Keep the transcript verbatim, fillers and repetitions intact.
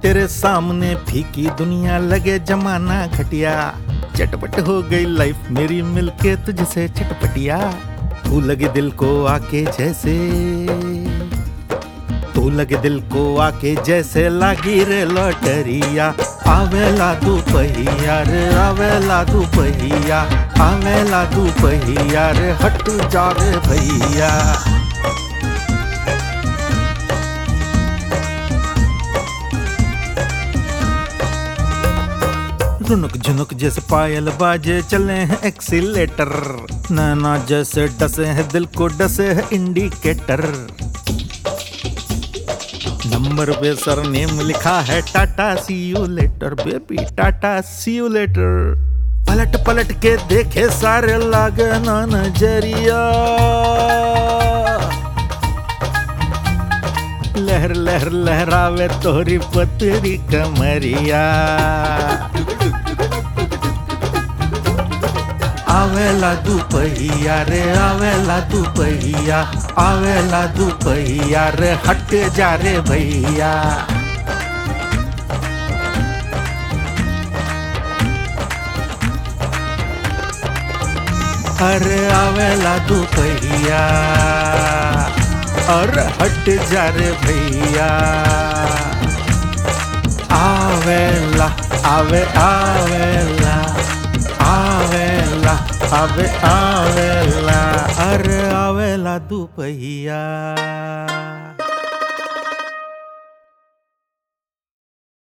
तेरे सामने फीकी दुनिया लगे जमाना घटिया, चटपट हो गई लाइफ मेरी मिलके तुझसे चटपटिया। तू लगे दिल को आके जैसे, तू लगे दिल को आके जैसे लागी रे लॉटरिया। आवेला तू पहिया रे, आवेला तू पहिया, आवेला तू पहिया रे, हट जा रे भैया। रुनुक झुनुक जैसे पायल बाजे चले हैं एक्सीलेटर, नैना जैसे डसे हैं दिल को डसे है इंडिकेटर। नंबर पे सर नेम लिखा है tata see you later baby, tata see you later. पलट पलट के देखे सारे लागे ना नजरिया, लहर लहर लहरावे तोरी पतरी कमरिया। आवेला दू पहिया रे, आवेला दू पहिया, आवेला दू पहिया रे, हट जा रे भैया। अरे आवेला दू पहिया, अरे हट जा रे भैया। आवेला आवे आवेला, आवेला आवे आवेला, अरे आवेला दू पहिया।